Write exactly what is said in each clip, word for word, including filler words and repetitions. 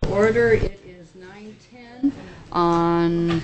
order. It is nine ten on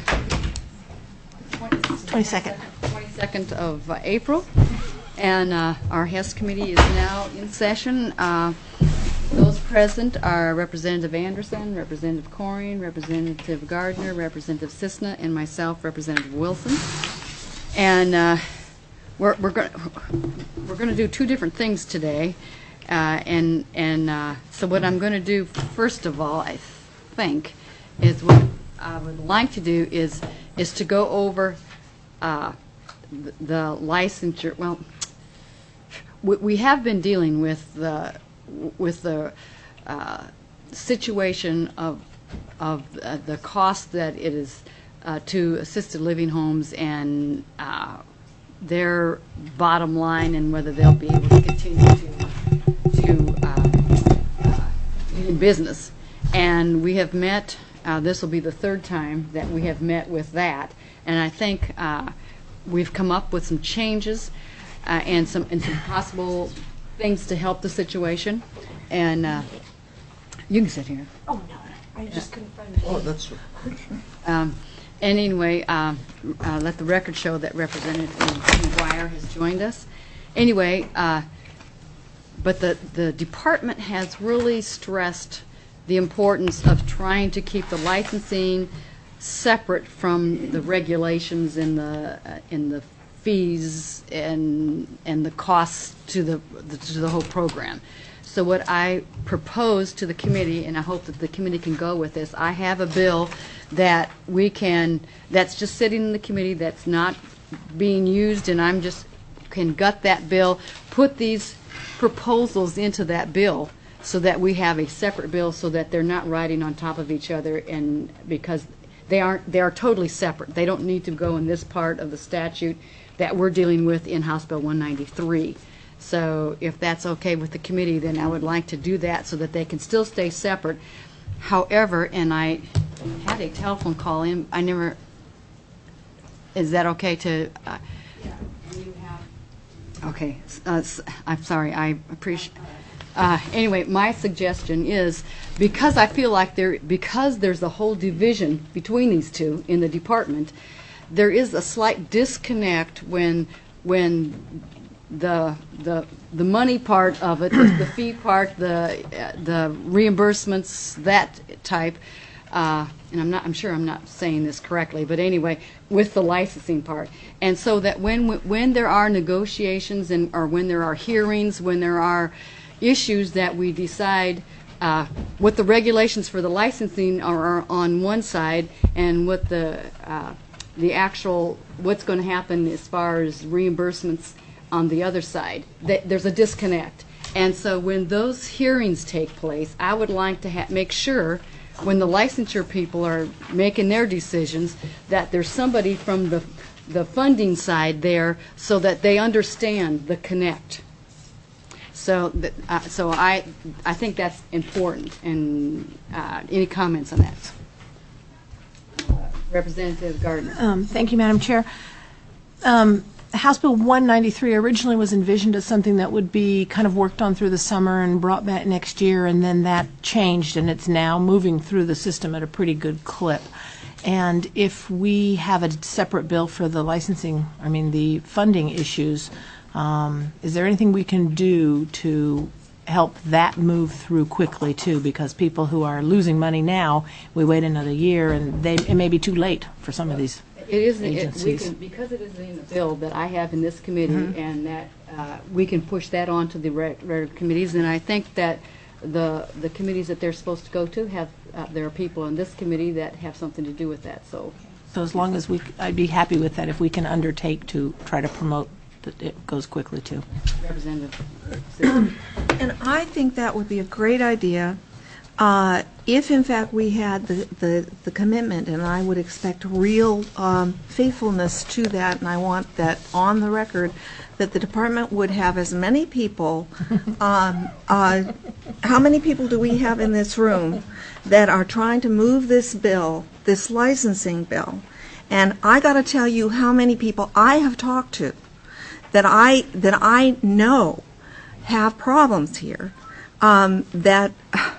twenty-second. twenty-second of uh, April, and uh, our H E S committee is now in session. Uh, those present are Representative Anderson, Representative Coring, Representative Gardner, Representative Cisna, and myself, Representative Wilson. And uh, we're we're going we're going to do two different things today. Uh, and and uh, so what I'm going to do first of all, I think, is what I would like to do is is to go over uh, the, the licensure. Well, we, we have been dealing with the with the uh, situation of of uh, the cost that it is uh, to assisted living homes and uh, their bottom line, and whether they'll be able to continue to. to uh, uh, in business. And we have met, uh, this will be the third time that we have met with that, and I think uh, we've come up with some changes uh, and some and some possible things to help the situation. And uh, you can sit here. Oh, no. I just couldn't find it. Oh, that's right. Um, and anyway, uh, uh, let the record show that Representative McGuire has joined us. Anyway, uh, But the, the department has really stressed the importance of trying to keep the licensing separate from the regulations and the uh, and the fees and and the costs to the, the to the whole program. So what I propose to the committee, and I hope that the committee can go with this, I have a bill that we can that's just sitting in the committee that's not being used, and I'm just can gut that bill, put these proposals into that bill so that we have a separate bill so that they're not riding on top of each other, and because they aren't they are totally separate. They don't need to go in this part of the statute that we're dealing with in House Bill one ninety-three. So if that's okay with the committee, then I would like to do that so that they can still stay separate. However, and I had a telephone call in, I never, is that okay to uh, Okay, uh, I'm sorry, I appreciate, uh, anyway, my suggestion is, because I feel like there, because there's a whole division between these two in the department, there is a slight disconnect when, when the, the, the money part of it, the fee part, the, uh, the reimbursements, that type, Uh, and I'm not, I'm sure I'm not saying this correctly, but anyway, with the licensing part. And so that when when there are negotiations and or when there are hearings, when there are issues that we decide uh, what the regulations for the licensing are, are on one side, and what the uh, the actual what's going to happen as far as reimbursements on the other side, that there's a disconnect. And so when those hearings take place, I would like to ha- make sure when the licensure people are making their decisions that there's somebody from the the funding side there so that they understand the connect. So that, uh, so I I think that's important. And uh, any comments on that? Representative Gardner. Um, thank you, Madam Chair. Um, House Bill one ninety-three originally was envisioned as something that would be kind of worked on through the summer and brought back next year, and then that changed, and it's now moving through the system at a pretty good clip. And if we have a separate bill for the licensing, I mean the funding issues, um, is there anything we can do to help that move through quickly too? Because people who are losing money now, we wait another year, and they it may be too late for some of these. It is, it, we can, because it is in the bill that I have in this committee, mm-hmm. and that uh, we can push that on to the regular committees, and I think that the the committees that they're supposed to go to have, uh, there are people in this committee that have something to do with that. So, so as long as we, I'd be happy with that if we can undertake to try to promote that it goes quickly too. Representative. And I think that would be a great idea. Uh, if, in fact, we had the, the, the commitment, and I would expect real um, faithfulness to that, and I want that on the record, that the department would have as many people, um, uh, how many people do we have in this room that are trying to move this bill, this licensing bill? And I got to tell you how many people I have talked to that I, that I know have problems here, um, that...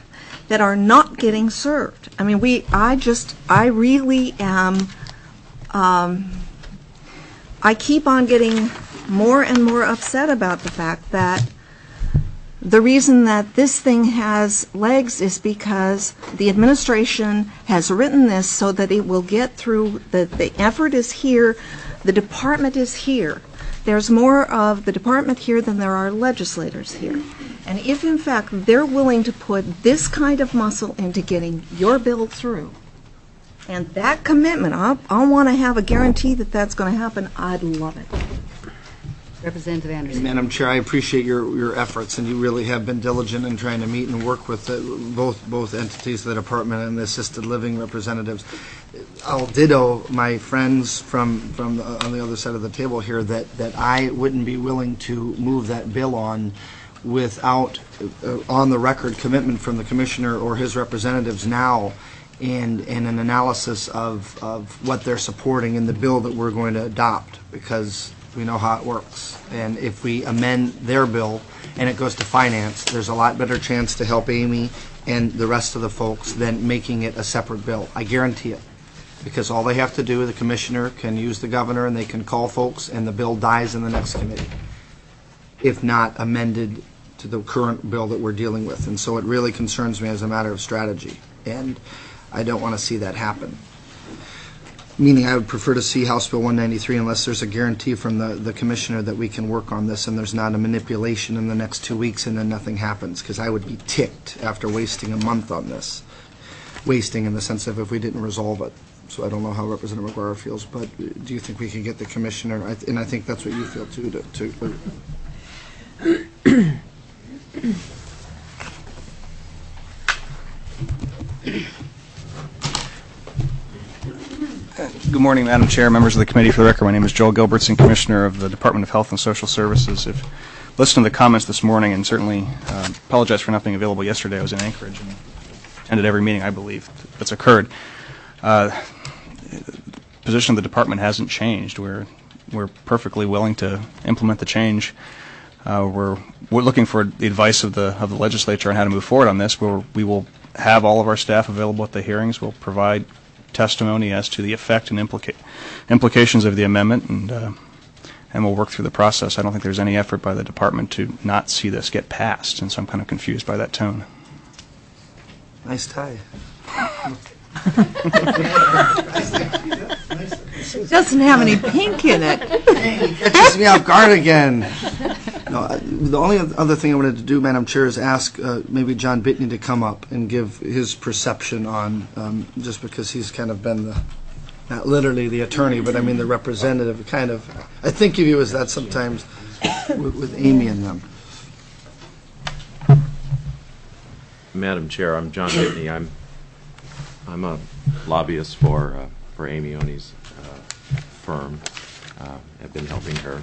that are not getting served. I mean, we, I just, I really am, um, I keep on getting more and more upset about the fact that the reason that this thing has legs is because the administration has written this so that it will get through, the, the effort is here, the department is here. There's more of the department here than there are legislators here. And if, in fact, they're willing to put this kind of muscle into getting your bill through, and that commitment, I, I want to have a guarantee that that's going to happen, I'd love it. Representative Anderson. Madam Chair, I appreciate your, your efforts, and you really have been diligent in trying to meet and work with the, both both entities, the department and the assisted living representatives. I'll ditto my friends from, from the, on the other side of the table here that, that I wouldn't be willing to move that bill on without uh, on the record commitment from the commissioner or his representatives now and, and an analysis of, of what they're supporting in the bill that we're going to adopt, because we know how it works. And if we amend their bill and it goes to finance, there's a lot better chance to help Amy and the rest of the folks than making it a separate bill. I guarantee it. Because all they have to do, the commissioner can use the governor and they can call folks and the bill dies in the next committee, if not amended to the current bill that we're dealing with. And so it really concerns me as a matter of strategy. And I don't want to see that happen. Meaning I would prefer to see House Bill one ninety-three unless there's a guarantee from the, the commissioner that we can work on this and there's not a manipulation in the next two weeks and then nothing happens, because I would be ticked after wasting a month on this. Wasting in the sense of if we didn't resolve it. So I don't know how Representative McGuire feels, but do you think we can get the commissioner, I th and I think that's what you feel too, to, to Good morning, Madam Chair, members of the committee. For the record, my name is Joel Gilbertson, Commissioner of the Department of Health and Social Services. If listened to the comments this morning, and certainly uh, apologize for not being available yesterday. I was in Anchorage and attended every meeting, I believe, that's occurred. Uh, the position of the department hasn't changed. We're we're perfectly willing to implement the change. Uh, we're we're looking for the advice of the of the legislature on how to move forward on this. We're, we will have all of our staff available at the hearings. We'll provide testimony as to the effect and implica implications of the amendment, and uh, and we'll work through the process. I don't think there's any effort by the department to not see this get passed, and so I'm kind of confused by that tone. nice tie. Doesn't have any pink in it. Hey, he catches me off guard again. No, I- the only other thing I wanted to do, Madam Chair, is ask uh, maybe John Bitney to come up and give his perception on, um, just because he's kind of been the, not literally the attorney, but I mean the representative, kind of. I think of you as that sometimes with, with Amy and them. Madam Chair, I'm John Bitney. I'm I'm a lobbyist for uh, for Amy Oney's uh, firm. Uh, I've been helping her.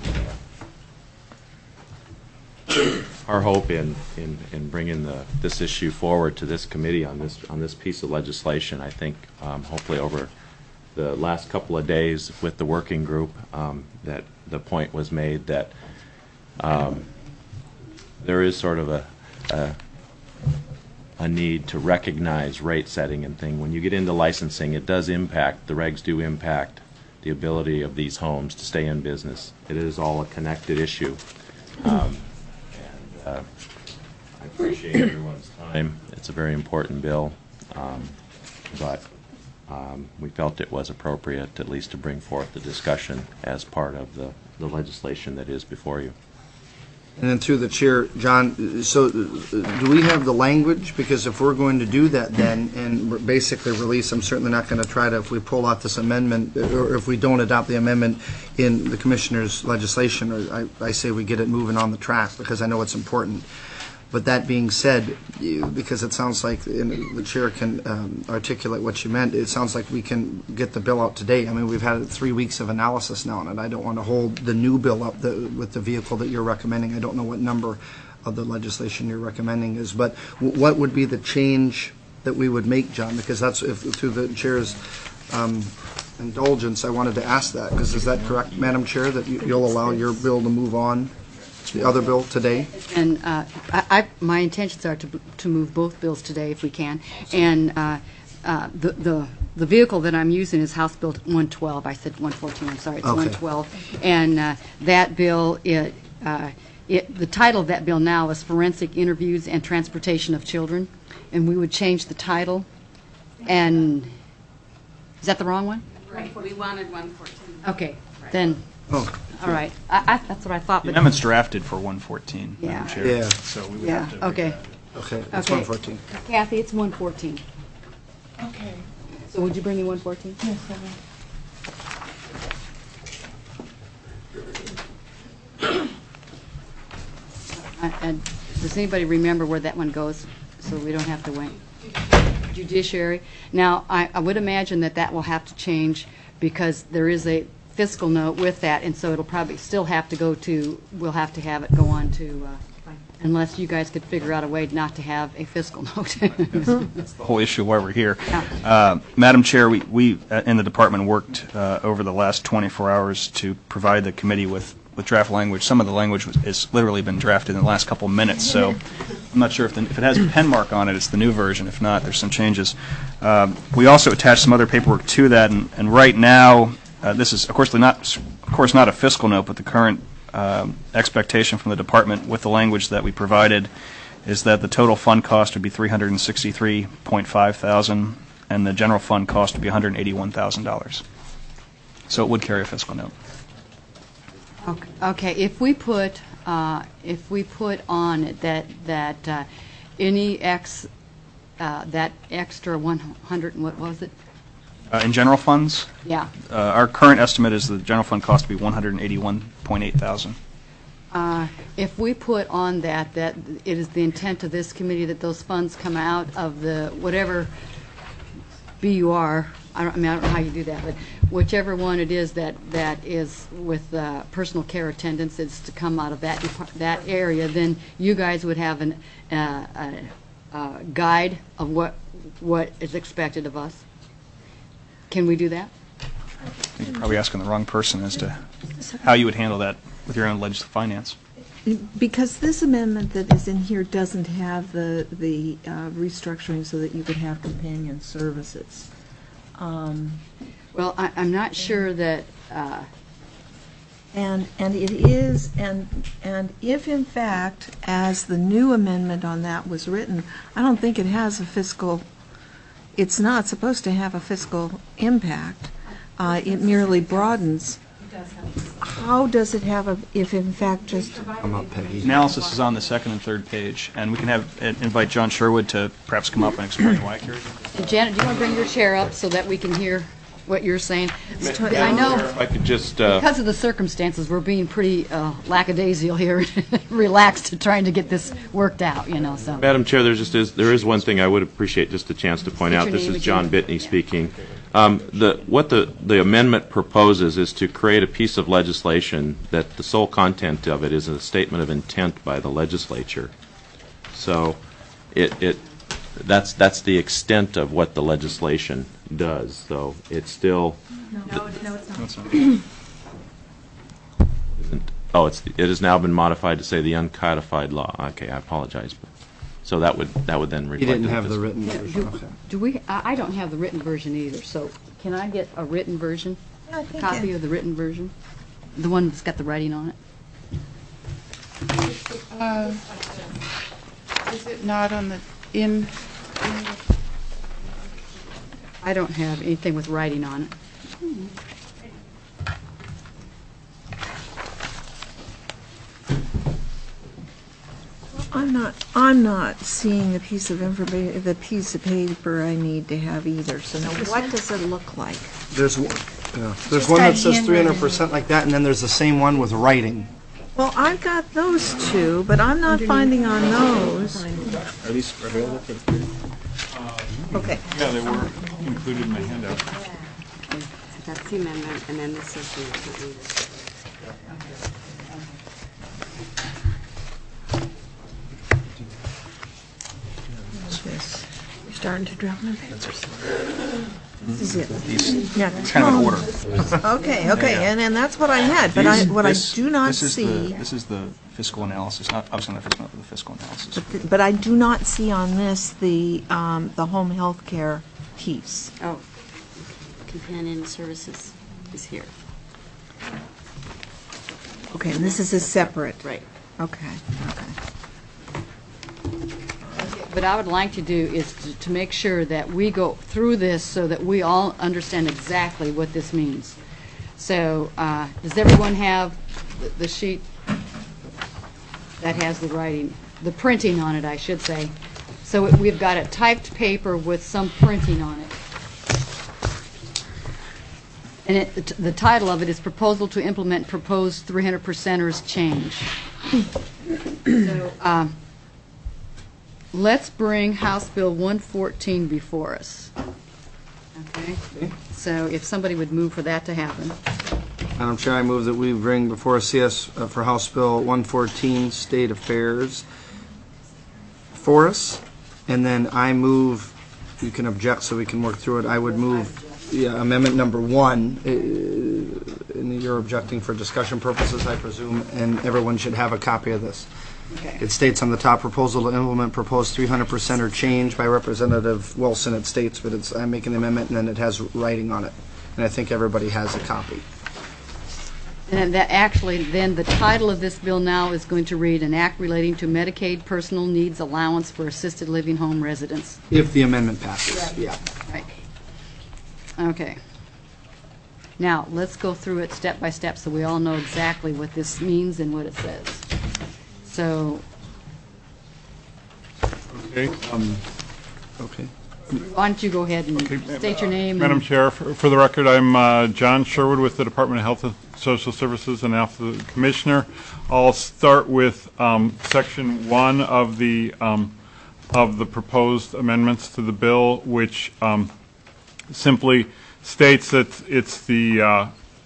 Our hope in, in, in bringing the, this issue forward to this committee on this on this piece of legislation, I think, um, hopefully over the last couple of days with the working group, um, that the point was made that um, there is sort of a, a a need to recognize rate setting and thing. When you get into licensing, it does impact, the regs do impact the ability of these homes to stay in business. It is all a connected issue. Um, and uh, I appreciate everyone's time. It's a very important bill, um, but um, we felt it was appropriate at least to bring forth the discussion as part of the, the legislation that is before you. And then through the chair, John, so uh, do we have the language? Because if we're going to do that then and basically release, I'm certainly not going to try to, if we pull out this amendment, or if we don't adopt the amendment in the commissioner's legislation, or I, I say we get it moving on the track because I know it's important. But that being said, you, because it sounds like, and the chair can um, articulate what you meant, it sounds like we can get the bill out today. I mean, we've had three weeks of analysis now, and I don't want to hold the new bill up the, with the vehicle that you're recommending. I don't know what number of the legislation you're recommending is, but w what would be the change that we would make, John? Because that's, if through the chair's um, indulgence, I wanted to ask that, because is that correct, Madam Chair, that you, you'll allow your bill to move on? the other bill today? And uh, I, I, my intentions are to to move both bills today if we can. And uh, uh, the the the vehicle that I'm using is House Bill one twelve. I said one fourteen. I'm sorry, it's Okay. one twelve. And uh, that bill, it, uh, it the title of that bill now is Forensic Interviews and Transportation of Children, and we would change the title. And is that the wrong one? Right, we wanted one fourteen. Okay, then. Oh, All right. I, I, that's what I thought. The But amendment's drafted for one fourteen, Yeah. Madam Chair. Yeah. So we would yeah. have to. Okay. okay, it's Okay. one fourteen. Kathy, it's one fourteen. Okay. So would you bring me one fourteen? Yes, I will. And does anybody remember where that one goes, so we don't have to wait? Judiciary. Now, I, I would imagine that that will have to change because there is a fiscal note with that, and so it'll probably still have to go to, we'll have to have it go on to, uh, unless you guys could figure out a way not to have a fiscal note. That's the whole issue why we're here. Yeah. Uh, Madam Chair, we, we uh, in the department worked uh, over the last twenty-four hours to provide the committee with, with draft language. Some of the language was, has literally been drafted in the last couple of minutes, so I'm not sure if, the, if it has a pen mark on it, it's the new version. If not, there's some changes. Um, we also attached some other paperwork to that, and, and right now, uh, this is of course not, of course not a fiscal note, but the current um, expectation from the department with the language that we provided is that the total fund cost would be three hundred sixty-three point five thousand dollars, and the general fund cost would be one hundred eighty-one thousand dollars. So it would carry a fiscal note. Okay, okay, if we put, uh, if we put on it that, that uh, any ex, uh, that extra one hundred, and what was it? Uh, in general funds, Yeah. uh, our current estimate is the general fund cost to be one hundred eighty-one point eight thousand dollars. Uh, If we put on that, that it is the intent of this committee that those funds come out of the, whatever B U R, I don't, I mean, I don't know how you do that, but whichever one it is that, that is with uh, personal care attendants, is to come out of that, depart- that area, then you guys would have an, uh, a, a guide of what, what is expected of us. Can we do that? You're probably asking the wrong person as to how you would handle that with your own legislative finance. Because this amendment that is in here doesn't have the, the uh, restructuring so that you could have companion services. Um, Well, I, I'm not sure that, uh, And, and it is, and, and if in fact, as the new amendment on that was written, I don't think it has a fiscal, it's not supposed to have a fiscal impact. Uh, It merely broadens. How does it have a, if in fact just, I'm up, Peggy. Analysis is on the second and third page, and we can have uh, invite John Sherwood to perhaps come up and explain why it carries. Janet, do you want to bring your chair up so that we can hear what you're saying? I know, If I could just, uh, because of the circumstances, we're being pretty uh, lackadaisical here, relaxed, trying to get this worked out, you know, so. Madam Chair, there just is, there is one thing I would appreciate just a chance to point State out. your This name is John again. Bitney speaking. Um, the, what the, the amendment proposes is to create a piece of legislation that the sole content of it is a statement of intent by the legislature. So it, it, that's, that's the extent of what the legislation does. So it's still. No, no, it's not. Isn't- Oh, it's, it has now been modified to say the uncodified law. Okay, I apologize. But, so that would, that would then You reflect. didn't that have this- the written version, okay. Do we, I I don't have the written version either, so can I get a written version? I think Copy it- of the written version? The one that's got the writing on it? Uh, Is it not on the, in, I don't have anything with writing on it. I'm not, I'm not seeing the piece of information, the piece of paper I need to have either. So now what does it look like? There's, one- yeah, there's one that says three hundred percent like that, and then there's the same one with writing. Well, I've got those two, but I'm not finding on those. Are these available for the committee? Okay. Yeah, they were included in my handout. that's the amendment, and then this is the intent reader. This. Starting to drop my papers. This is it. These, Yeah. it's kind of an order. Okay, okay, Yeah. and, and that's what I had, but I, These- what this- I do not this is the- see, This is the fiscal analysis, not, obviously not fiscal, but the fiscal analysis. but, th- but I do not see on this the, um, the home health care piece. Oh, companion services is here. Okay, and this is a separate. Right. Okay, okay. What I would like to do is to- to make sure that we go through this so that we all understand exactly what this means. So, uh, does everyone have the- the sheet that has the writing, the printing on it, I should say? So it- we've got a typed paper with some printing on it. And it, the t- the title of it is Proposal to Implement Proposed three hundred percenters Change. So, um, let's bring House Bill one fourteen before us. Okay? So if somebody would move for that to happen. Madam Chair, I move that we bring before C S uh, for House Bill one fourteen, State Affairs, for us. And then I move, you can object so we can work through it, I would move yeah, amendment number one. uh, And you're objecting for discussion purposes, I presume, and everyone should have a copy of this. Okay. It states on the top, proposal to implement proposed three hundred percent or change by Representative Wilson, it states, but it's, I'm making the amendment, and then it has writing on it. And I think everybody has a copy. And that actually, then the title of this bill now is going to read, An Act Relating to Medicaid Personal Needs Allowance for Assisted Living Home Residents. If the amendment passes, yeah. Right. Okay. Now, let's go through it step by step so we all know exactly what this means and what it says. So, Okay. Okay. why don't you go ahead and state your name? Madam and- Chair, for for the record, I'm uh, John Sherwood with the Department of Health and Social Services and after the Commissioner. I'll start with um, Section one of the um, of the proposed amendments to the bill, which um, simply states that it's the uh,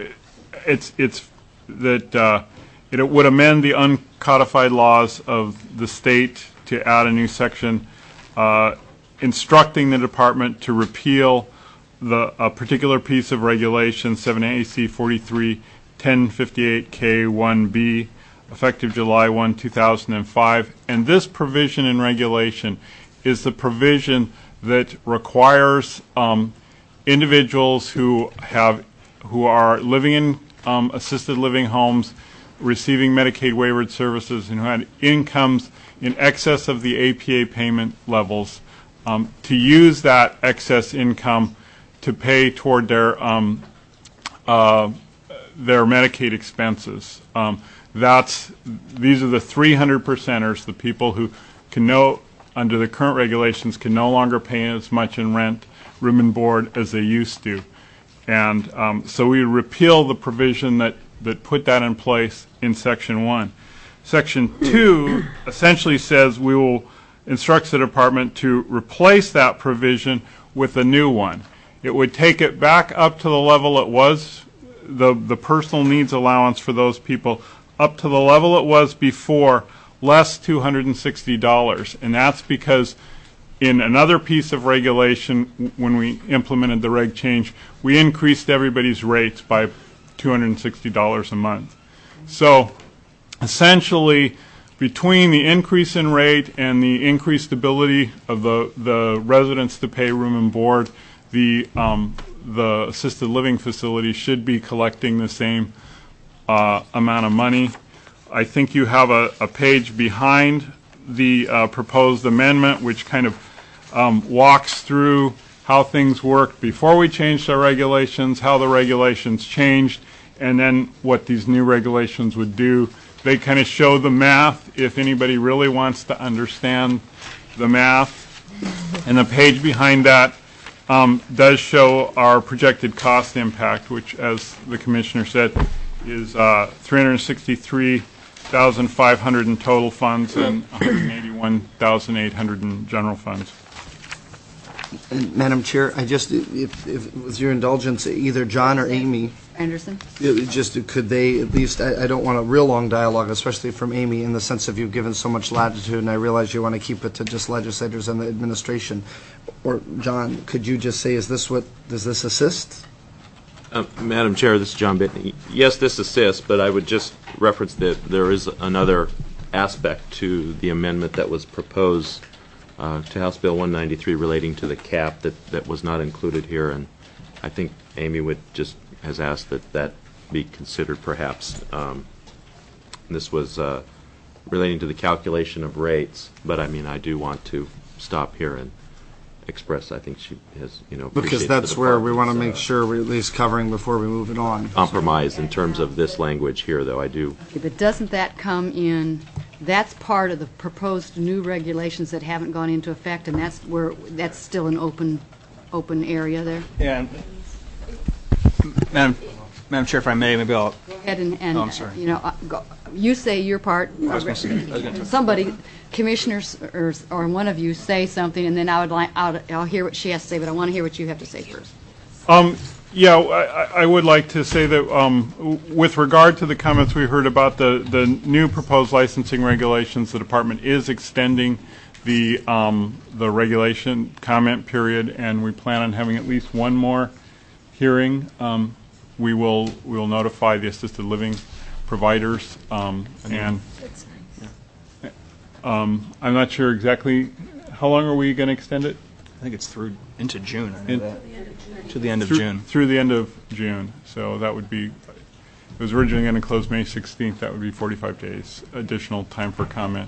it's it's that uh, it would amend the uncodified laws of the state to add a new section uh, instructing the department to repeal the a particular piece of regulation, seven A C forty-three ten fifty-eight K one B, effective July first, two thousand five. And this provision in regulation is the provision that requires um, individuals who have who are living in um, assisted living homes, receiving Medicaid waivered services, and who had incomes in excess of the A P A payment levels, um, to use that excess income to pay toward their um, uh, their Medicaid expenses. Um, that's these are the three hundred percenters, the people who can no under the current regulations can no longer pay as much in rent, room and board as they used to, and um, so we repeal the provision that that put that in place in Section one. Section two essentially says we will instruct the department to replace that provision with a new one. It would take it back up to the level it was, the, the personal needs allowance for those people, up to the level it was before, less two hundred sixty dollars. And that's because in another piece of regulation, w- when we implemented the reg change, we increased everybody's rates by two hundred sixty dollars a month. So essentially, between the increase in rate and the increased ability of the, the residents to pay room and board, the um, the assisted living facility should be collecting the same uh, amount of money. I think you have a, a page behind the uh, proposed amendment which kind of um, walks through how things worked before we changed our regulations, how the regulations changed, and then what these new regulations would do. They kind of show the math if anybody really wants to understand the math. And the page behind that um, does show our projected cost impact, which, as the Commissioner said, is uh, three hundred sixty-three thousand five hundred in total funds and one hundred eighty-one thousand eight hundred in general funds. And Madam Chair, I just, if, if, with your indulgence, either John or Amy, Anderson? it just, could they, at least, I, I don't want a real long dialogue, especially from Amy, in the sense of you've given so much latitude, and I realize you want to keep it to just legislators and the administration. Or, John, could you just say, is this what, does this assist? Uh, Madam Chair, this is John Bittney. Yes, this assists, but I would just reference that there is another aspect to the amendment that was proposed uh, to House Bill one ninety-three relating to the cap that, that was not included here, and I think Amy would just has asked that that be considered perhaps. Um, this was uh, relating to the calculation of rates, but I mean I do want to stop here and express. I think she has, you know, Because that's where we want to make sure we're at least covering before we move it on. Compromise in terms of this language here, though. I do. Okay, but doesn't that come in, that's part of the proposed new regulations that haven't gone into effect, and that's where, that's still an open, open area there? Yeah. Madam, Madam Chair, if I may, maybe I'll. Go ahead and, and Oh, I'm sorry. you know, uh, go, you say your part. I was gonna say- I was gonna say- Somebody, commissioners, or, or one of you say something, and then I would like, I'll, I'll hear what she has to say, but I want to hear what you have to say first. Um, yeah, I, I- I would like to say that um, w- with regard to the comments we heard about the, the new proposed licensing regulations, the department is extending the um, the regulation comment period, and we plan on having at least one more hearing. Um, we will we will notify the assisted living providers, um, and um, I'm not sure exactly how long are we going to extend it. I think it's through into June. I know In- that. To the end of through, June. Through the end of June. So that would be, it was originally going to close May sixteenth. That would be forty-five days additional time for comment.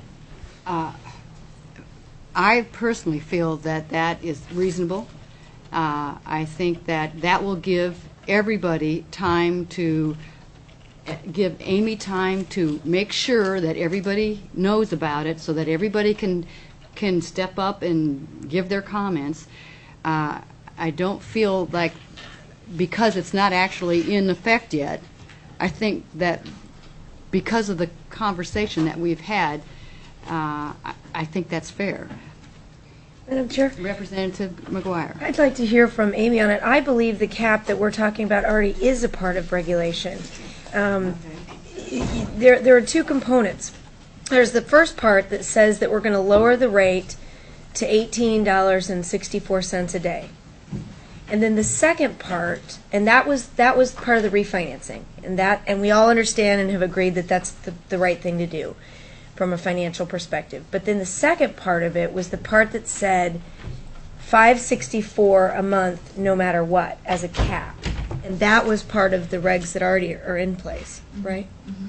I personally feel that that is reasonable. Uh, I think that that will give everybody time to, uh, give Amy time to make sure that everybody knows about it, so that everybody can, can step up and give their comments. Uh, I don't feel like, because it's not actually in effect yet, I think that because of the conversation that we've had, uh, I, I think that's fair. Madam Chair, Representative McGuire. I'd like to hear from Amy on it. I believe the cap that we're talking about already is a part of regulation. Um, there, there are two components. There's the first part that says that we're going to lower the rate to eighteen dollars and sixty-four cents a day. And then the second part, and that was that was part of the refinancing, and that and we all understand and have agreed that that's the, the right thing to do from a financial perspective. But then the second part of it was the part that said five sixty-four a month no matter what as a cap. And that was part of the regs that already are in place, right?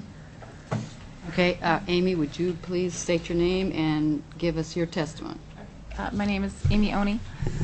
Okay, uh, Amy, would you please state your name and give us your testimony? Uh, my name is Amy Oney,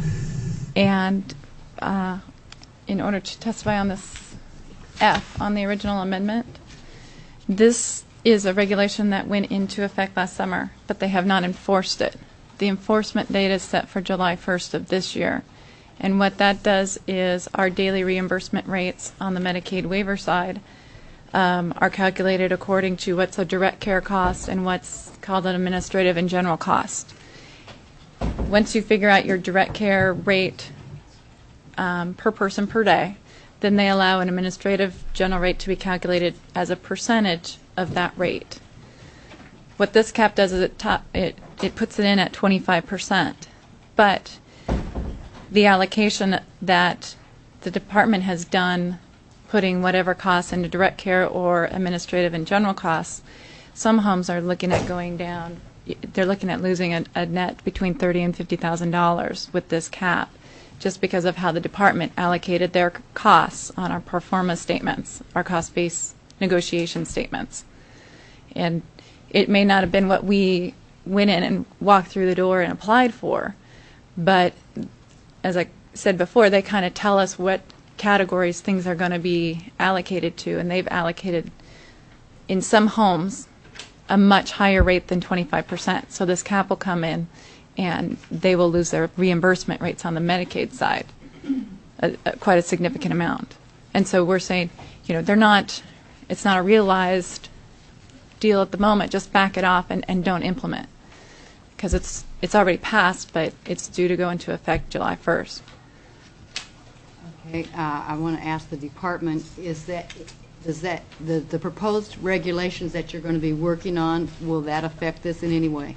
and uh, in order to testify on this F, on the original amendment, this is a regulation that went into effect last summer, but they have not enforced it. The enforcement date is set for July first of this year, and what that does is our daily reimbursement rates on the Medicaid waiver side um, are calculated according to what's a direct care cost and what's called an administrative and general cost. Once you figure out your direct care rate um, per person per day, then they allow an administrative general rate to be calculated as a percentage of that rate. What this cap does is it, top, it, it puts it in at twenty-five percent, but the allocation that the department has done, putting whatever costs into direct care or administrative and general costs, some homes are looking at going down. They're looking at losing a, a net between thirty and fifty thousand dollars with this cap, just because of how the department allocated their costs on our pro forma statements, our cost-based negotiation statements. And it may not have been what we went in and walked through the door and applied for, but as I said before, they kind of tell us what categories things are going to be allocated to, and they've allocated in some homes a much higher rate than twenty-five percent. So this cap will come in and they will lose their reimbursement rates on the Medicaid side, a, a, quite a significant amount. And so we're saying, you know, they're not, it's not a realized deal at the moment, just back it off and, and don't implement. because it's, it's already passed, but it's due to go into effect July first. Okay, uh, I want to ask the department, is that, does that, the, the proposed regulations that you're going to be working on, will that affect this in any way?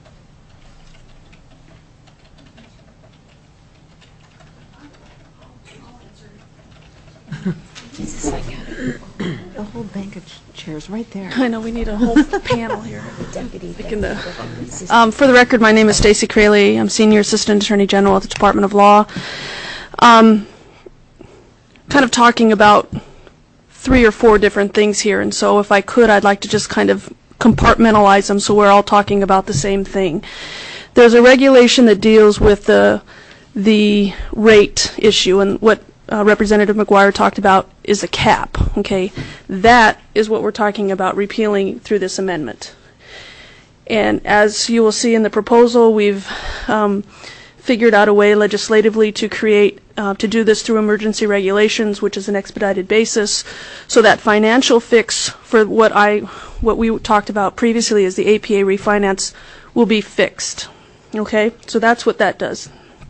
The whole bank of ch- chairs right there. I know, we need a whole panel here. Picking the- Um, For the record, my name is Stacy Crayley. I'm Senior Assistant Attorney General at the Department of Law. Um, kind of talking about three or four different things here, and so if I could, I'd like to just kind of compartmentalize them so we're all talking about the same thing. There's a regulation that deals with the, the rate issue, and what Uh, Representative McGuire talked about is a cap, okay? That is what we're talking about repealing through this amendment. And as you will see in the proposal, we've um, figured out a way legislatively to create, uh, to do this through emergency regulations, which is an expedited basis, so that financial fix for what I, what we talked about previously as the A P A refinance will be fixed, okay? So that's what that does.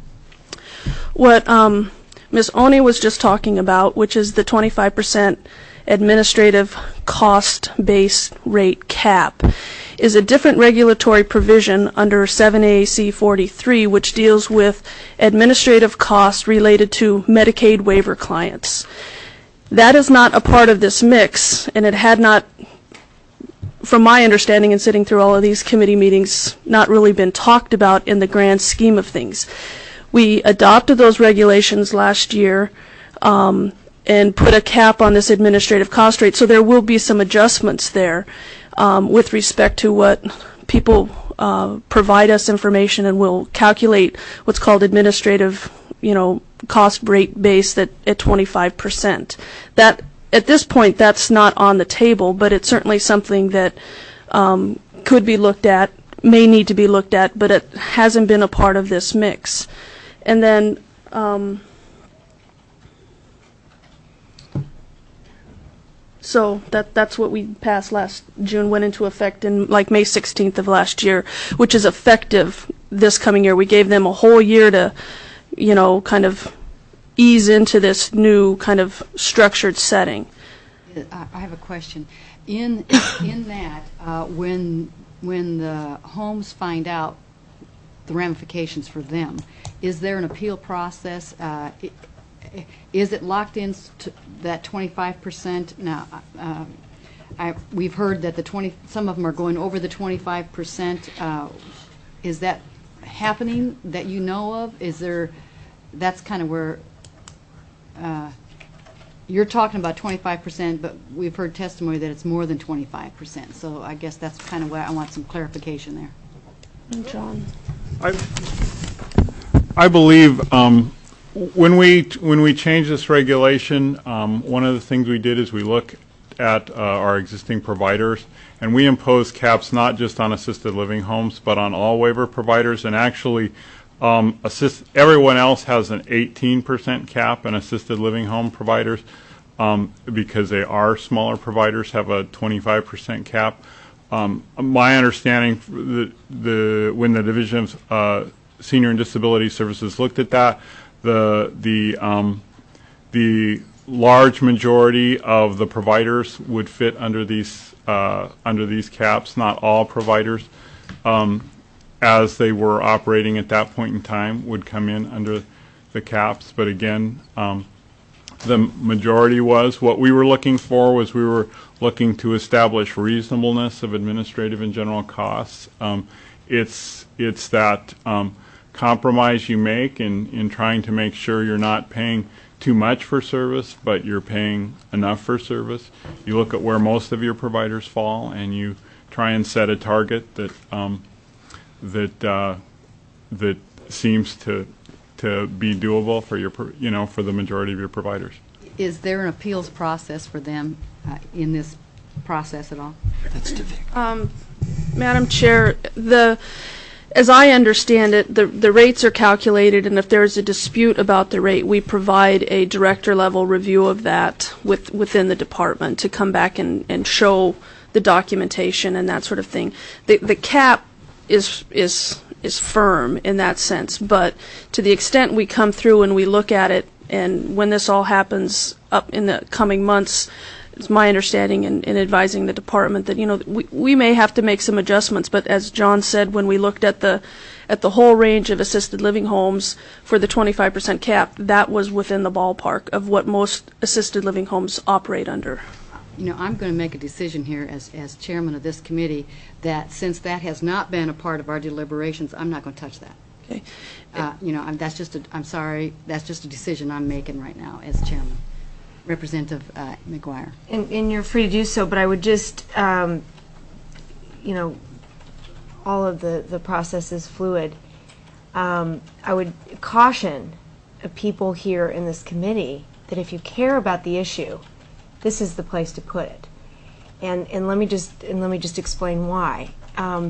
What, um, Miz Oni was just talking about, which is the twenty-five percent administrative cost-based rate cap, is a different regulatory provision under seven A C forty-three, which deals with administrative costs related to Medicaid waiver clients. That is not a part of this mix, and it had not, from my understanding in sitting through all of these committee meetings, not really been talked about in the grand scheme of things. We adopted those regulations last year um, and put a cap on this administrative cost rate, so there will be some adjustments there um, with respect to what people uh, provide us information, and we'll calculate what's called administrative, you know, cost rate base at, at twenty-five percent. That, at this point, that's not on the table, but it's certainly something that um, could be looked at, may need to be looked at, but it hasn't been a part of this mix. And then um, so that that's what we passed last June, went into effect in like May sixteenth of last year, which is effective this coming year. We gave them a whole year to, you know, kind of ease into this new kind of structured setting. I have a question. In in that, uh, when when the homes find out the ramifications for them, is there an appeal process? Uh, is it locked in to that twenty-five percent? Now, uh, I, we've heard that the twenty, some of them are going over the twenty-five percent. Uh, is that happening that you know of? Is there? That's kind of where uh, you're talking about twenty-five percent, but we've heard testimony that it's more than twenty-five percent. So I guess that's kind of where I want some clarification there. John. I, I believe um, when we when we changed this regulation, um, one of the things we did is we look at uh, our existing providers, and we impose caps not just on assisted living homes, but on all waiver providers. And actually, um, assist, everyone else has an eighteen percent cap, and assisted living home providers, um, because they are smaller providers, have a twenty-five percent cap. Um, my understanding, the, the when the Division of uh, Senior and Disability Services looked at that, the the um, the large majority of the providers would fit under these uh, under these caps. Not all providers, um, as they were operating at that point in time, would come in under the caps. But again, um, the majority was. What we were looking for was we were looking to establish reasonableness of administrative and general costs. Um, it's it's that um, compromise you make in, in trying to make sure you're not paying too much for service, but you're paying enough for service. You look at where most of your providers fall, and you try and set a target that um, that uh, that seems to to be doable for your you know for the majority of your providers. Is there an appeals process for them uh, in this process at all? That's difficult. Um, Madam Chair, the, as I understand it, the, the rates are calculated, and if there's a dispute about the rate, we provide a director-level review of that with, within the department to come back and, and show the documentation and that sort of thing. The, the cap is, is is firm in that sense. But to the extent we come through and we look at it, and when this all happens up in the coming months, it's my understanding in, in advising the department that, you know, we, we may have to make some adjustments. But as John said, when we looked at the at the whole range of assisted living homes for the twenty-five percent cap, that was within the ballpark of what most assisted living homes operate under. You know, I'm going to make a decision here as, as chairman of this committee that since that has not been a part of our deliberations, I'm not going to touch that. Okay. Uh, you know, I'm, that's just a, I'm sorry, that's just a decision I'm making right now as chairman. Representative uh, McGuire. And, and you're free to do so, but I would just, um, you know, all of the, the process is fluid. Um, I would caution people here in this committee that if you care about the issue, this is the place to put it. And and let me just and let me just explain why. Um,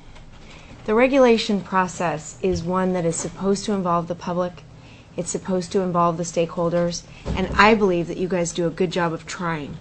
the regulation process is one that is supposed to involve the public. It's supposed to involve the stakeholders, and I believe that you guys do a good job of trying.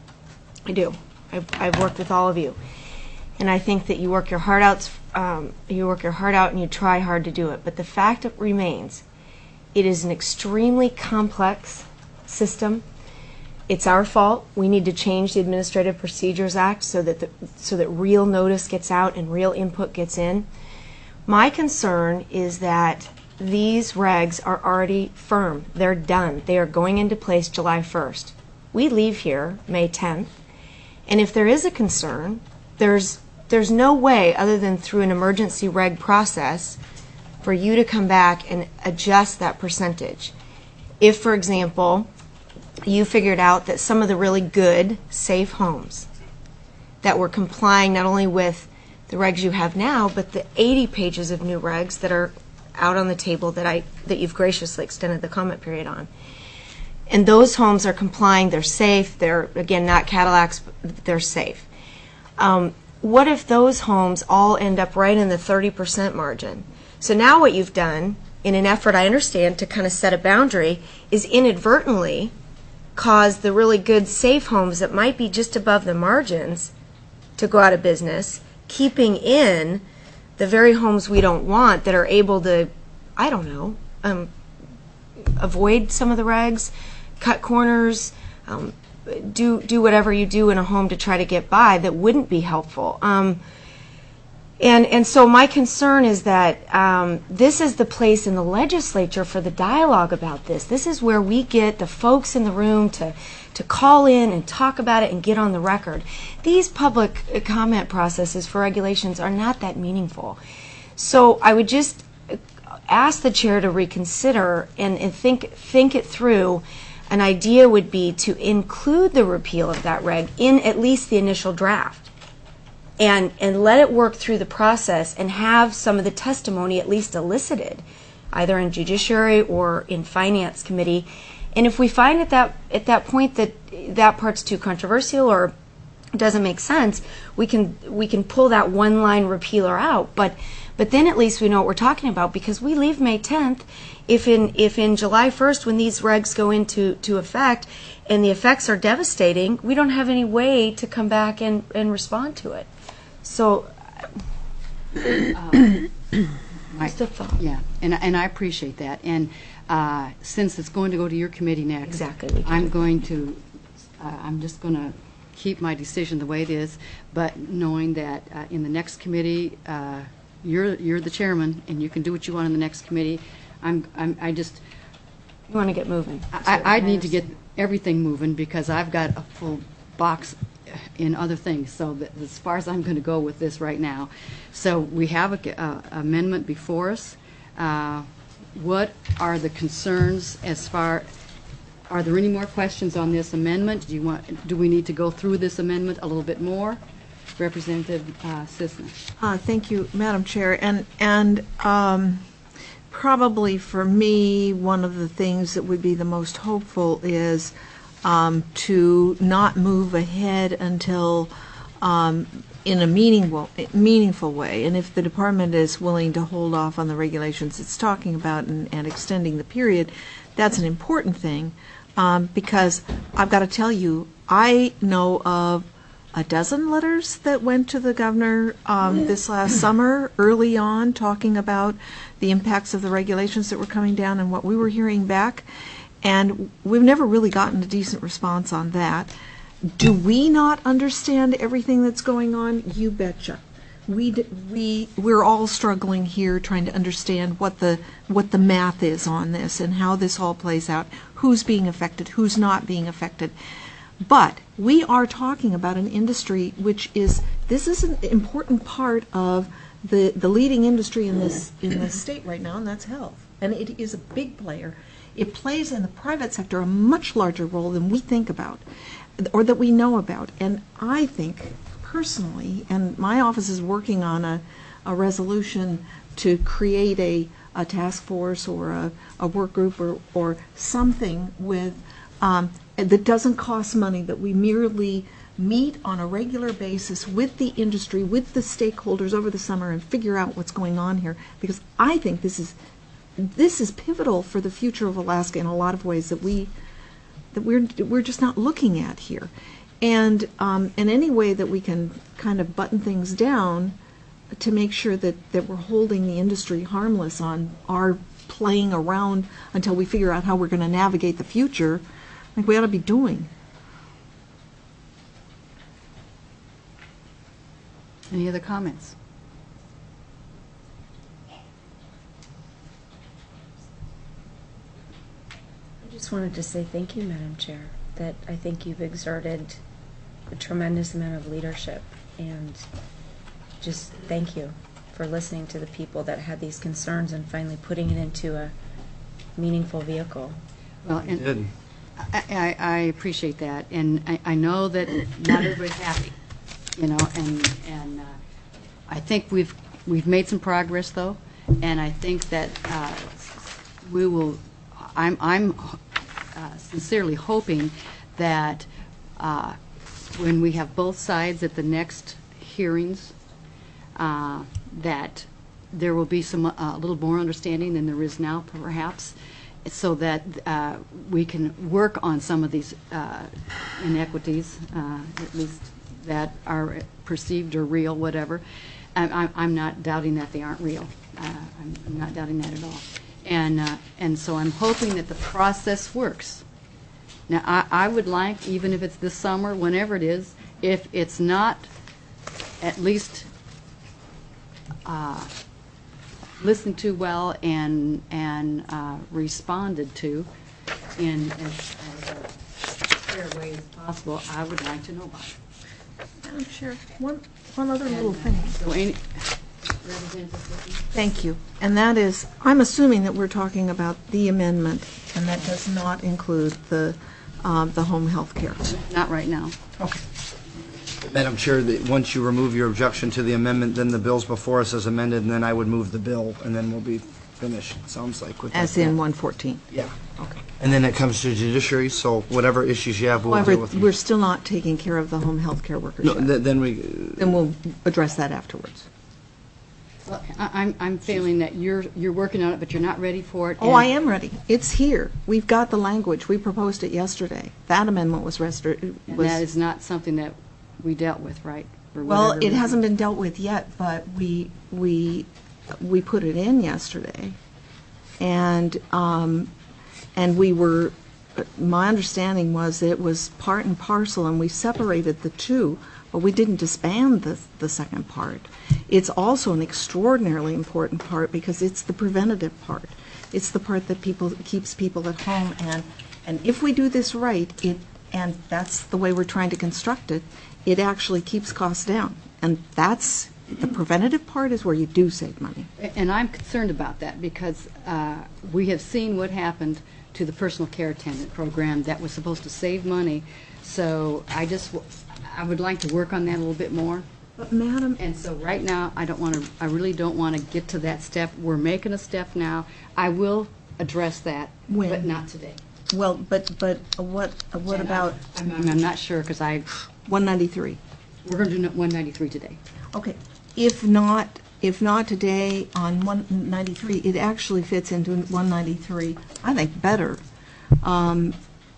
I do. I've, I've worked with all of you, and I think that you work your heart out. Um, you work your heart out, and you try hard to do it. But the fact remains, it is an extremely complex system. It's our fault. We need to change the Administrative Procedures Act so that the, so that real notice gets out and real input gets in. My concern is that these regs are already firm. They're done. They are going into place July first. We leave here May tenth, and if there is a concern, there's there's no way other than through an emergency reg process for you to come back and adjust that percentage. If, for example, you figured out that some of the really good, safe homes that were complying not only with the regs you have now, but the eighty pages of new regs that are out on the table that I that you've graciously extended the comment period on. And those homes are complying, they're safe, they're, again, not Cadillacs, but they're safe. Um, what if those homes all end up right in the thirty percent margin? So now what you've done, in an effort, I understand, to kind of set a boundary, is inadvertently cause the really good safe homes that might be just above the margins to go out of business, keeping in the very homes we don't want that are able to, I don't know, um, avoid some of the regs, cut corners, um, do do whatever you do in a home to try to get by that wouldn't be helpful. Um, and and so my concern is that um, this is the place in the legislature for the dialogue about this. This is where we get the folks in the room to to call in and talk about it and get on the record. These public comment processes for regulations are not that meaningful. So I would just ask the chair to reconsider and, and think think it through. An idea would be to include the repeal of that reg in at least the initial draft and, and let it work through the process and have some of the testimony at least elicited, either in Judiciary or in Finance Committee. And if we find at that at that point that that part's too controversial or doesn't make sense, we can we can pull that one line repealer out. But but then at least we know what we're talking about, because we leave May tenth. If in if in July first, when these regs go into to effect and the effects are devastating, we don't have any way to come back and, and respond to it. So um, just a thought. Yeah, and and I appreciate that. And uh, since it's going to go to your committee next, exactly, I'm going to uh, I'm just going to keep my decision the way it is, but knowing that uh, in the next committee, uh, you're you're the chairman and you can do what you want in the next committee. I'm, I'm, I just... You want to get moving. I, I need to get everything moving because I've got a full box in other things. So that, as far as I'm going to go with this right now. So we have a, uh, amendment before us. Uh, what are the concerns as far... Are there any more questions on this amendment? Do you want? Do we need to go through this amendment a little bit more? Representative uh, Sisna. Uh, thank you, Madam Chair. And, and um, probably for me, one of the things that would be the most hopeful is um, to not move ahead until um, in a meaningful, meaningful way. And if the department is willing to hold off on the regulations it's talking about and, and extending the period, that's an important thing um, because I've got to tell you, I know of a dozen letters that went to the governor um, this last summer, early on, talking about the impacts of the regulations that were coming down and what we were hearing back. And we've never really gotten a decent response on that. Do we not understand everything that's going on? You betcha. We d- we we're all struggling here, trying to understand what the what the math is on this and how this all plays out. Who's being affected? Who's not being affected? But we are talking about an industry which is this is an important part of the the leading industry in this in this state right now, and that's health. And it is a big player. It plays in the private sector a much larger role than we think about, or that we know about. And I think personally, and my office is working on a, a resolution to create a, a task force or a, a work group or, or something with um, that doesn't cost money, that we merely meet on a regular basis with the industry, with the stakeholders over the summer and figure out what's going on here. Because I think this is this is pivotal for the future of Alaska in a lot of ways that we that we're we're just not looking at here. And um, in any way that we can kind of button things down to make sure that, that we're holding the industry harmless on our playing around until we figure out how we're going to navigate the future, I think we ought to be doing. Any other comments? I just wanted to say thank you, Madam Chair, that I think you've exerted a tremendous amount of leadership, and just thank you for listening to the people that had these concerns and finally putting it into a meaningful vehicle. Well, and I, I, I appreciate that, and I, I know that not everybody's happy, you know, and and uh, I think we've we've made some progress though, and I think that uh, we will. I'm I'm uh, sincerely hoping that uh, when we have both sides at the next hearings, uh, that there will be some uh, a little more understanding than there is now, perhaps, so that uh, we can work on some of these uh, inequities, uh, at least that are perceived or real, whatever. I'm, I'm, I'm not doubting that they aren't real. Uh, I'm, I'm not doubting that at all. And uh, and so I'm hoping that the process works. Now, I, I would like, even if it's this summer, whenever it is, if it's not at least uh, listened to well and and uh, responded to in as, as a fair way as possible, I would like to know about it. Madam Chair, one, one other and, little thing. So any, Thank you. And that is, I'm assuming that we're talking about the amendment, and that does not include the uh, the home health care. Not right now. Okay. Madam Chair, the, once you remove your objection to the amendment, then the bill's before us as amended, and then I would move the bill, and then we'll be finished, it sounds like. With As that. in one fourteen? Yeah. Okay. And then it comes to judiciary, so whatever issues you have, we'll However, deal with them. we're still not taking care of the home health care workers No, yet. th- then we... Then we'll address that afterwards. Well, I, I'm I'm feeling that you're you're working on it, but you're not ready for it. Oh, and- I am ready. It's here. We've got the language. We proposed it yesterday. That amendment was rested. And that is not something that we dealt with, right? For Well, whatever it reason. hasn't been dealt with yet, but we, we, we put it in yesterday. And, um, and we were, my understanding was that it was part and parcel, and we separated the two, but we didn't disband the, the second part. It's also an extraordinarily important part because it's the preventative part. It's the part that people, keeps people at home, and, and if we do this right, it, and that's the way we're trying to construct it, it actually keeps costs down. And that's, the preventative part is where you do save money. And I'm concerned about that because uh, we have seen what happened to the personal care attendant program that was supposed to save money. So I just, w- I would like to work on that a little bit more. But Madam, And so right now, I don't want to, I really don't want to get to that step. We're making a step now. I will address that, When? but not today. well, but, but what, what And about I'm, I'm I'm not sure because I, one ninety-three? we're going to do one ninety-three today. Okay, if not, if not today on one ninety-three, it actually fits into one ninety-three, I think, better. Um,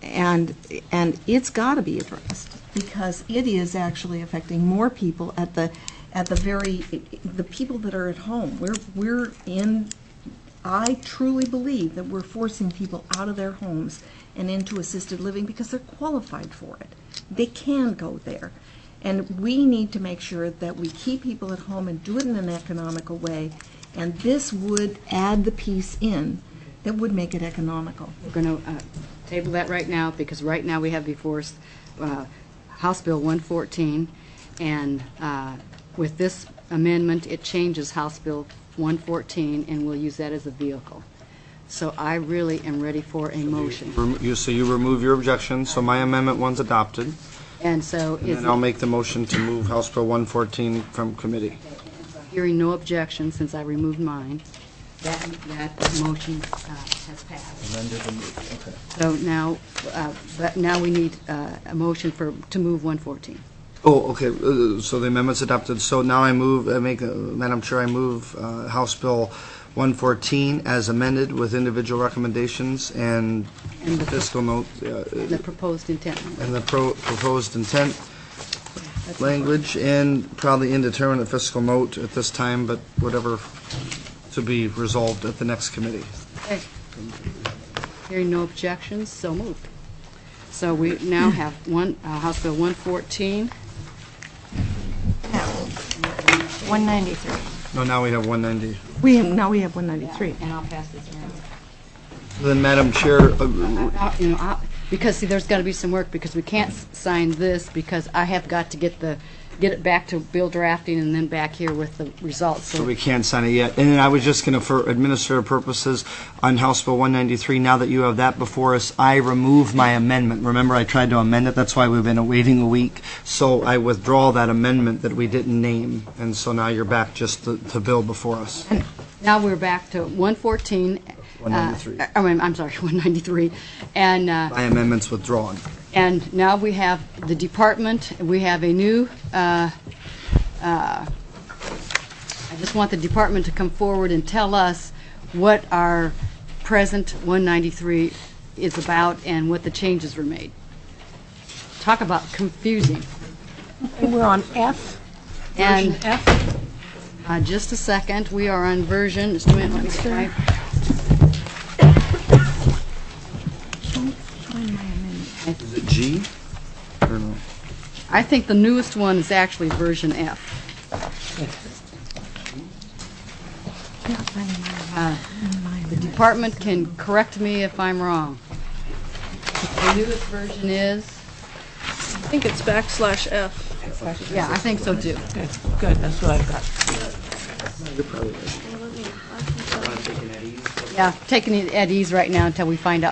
and and it's got to be addressed because it is actually affecting more people at the at the very the people that are at home. We're we're in. I truly believe that we're forcing people out of their homes and into assisted living because they're qualified for it. They can go there. And we need to make sure that we keep people at home and do it in an economical way. And this would add the piece in that would make it economical. We're going to uh, table that right now because right now we have before us uh, House Bill one fourteen. And uh, with this amendment, it changes House Bill one fourteen, and we'll use that as a vehicle. So I really am ready for a motion. Remo- You, so you remove your objection, so my amendment one's adopted, And so and is then I'll make the motion to move House Bill one fourteen from committee. hearing no objection since I removed mine, that, that motion uh, has passed. Amended and moved, okay. So now, uh, but now we need uh, a motion for, to move one fourteen. Oh, okay, uh, so the amendment's adopted, so now I move, I make, a- Madam Chair, I move uh, House Bill one fourteen as amended with individual recommendations and And the- fiscal note, uh, The proposed intent. and the pro- proposed intent language, and probably indeterminate fiscal note at this time, but whatever to be resolved at the next committee. Okay. Hearing no objections, so moved. So we now have one, uh, House Bill one fourteen. one ninety-three. No, now we have one ninety. We now we have one ninety-three. And I'll pass this around. Then, Madam Chair, uh, Uh, you know, I- because, see, there's got to be some work, because we can't s- sign this, because I have got to get the, get it back to Bill drafting and then back here with the results. so we can't sign it yet. And then I was just going to, for administrative purposes, on House Bill one ninety-three, now that you have that before us, I remove my amendment. Remember, I tried to amend it, that's why we've been waiting a week. So I withdraw that amendment that we didn't name, and so now you're back just to, to Bill before us. Now we're back to one fourteen. one ninety-three. Uh, I mean, I'm sorry, one ninety-three. And, uh, My amendment's withdrawn. and now we have the department, we have a new, uh, uh, I just want the department to come forward and tell us what our present one ninety-three is about and what the changes were made. Talk about confusing. And we're on F, And version F. uh, just a second, we are on version, just a minute, let me get my, Is it G? Or no? I think the newest one is actually version F. Uh, The department can correct me if I'm wrong. The newest version is, I think it's backslash F. yeah, I think so too. Okay, good, that's what I've got. You're probably right. Yeah, taking it at ease right now until we find out.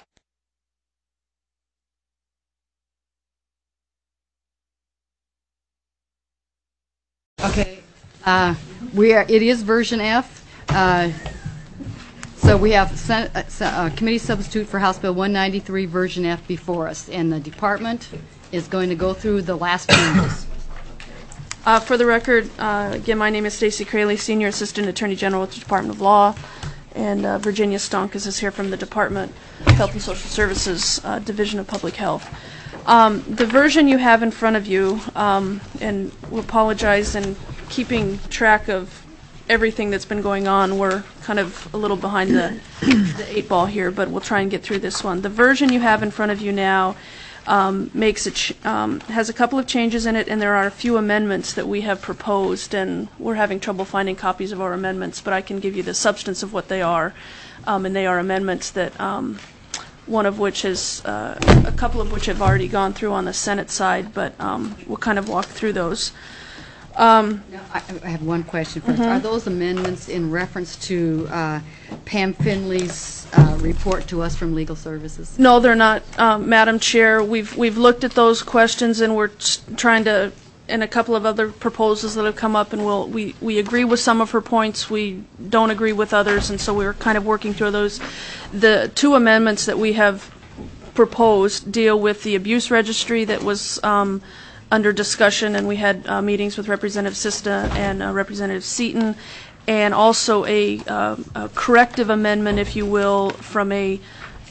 Okay, uh, we are, it is version F. Uh, So we have sen- uh, s- uh, committee substitute for House Bill one ninety-three, version F before us, and the department is going to go through the last changes. Uh, For the record, uh, again, my name is Stacy Crayley, Senior Assistant Attorney General with the Department of Law, and uh, Virginia Stonkus is here from the Department of Health and Social Services, uh, Division of Public Health. Um, The version you have in front of you, um, and we apologize in keeping track of everything that's been going on, we're kind of a little behind the, the eight ball here, but we'll try and get through this one. The version you have in front of you now um, makes it ch- um, has a couple of changes in it, and there are a few amendments that we have proposed, and we're having trouble finding copies of our amendments, but I can give you the substance of what they are, um, and they are amendments that um, one of which is uh, a couple of which have already gone through on the Senate side, but um, we'll kind of walk through those. Um, Now, I I have one question first. Are those amendments in reference to uh, Pam Finley's uh, report to us from Legal Services? No, they're not, um, Madam Chair. We've we've looked at those questions, and we're s- trying to, and a couple of other proposals that have come up, and we'll, we we agree with some of her points. We don't agree with others, and so we're kind of working through those. The two amendments that we have proposed deal with the abuse registry that was um, under discussion, and we had uh, meetings with Representative Sista and uh, Representative Seaton, and also a, uh, a corrective amendment, if you will, from a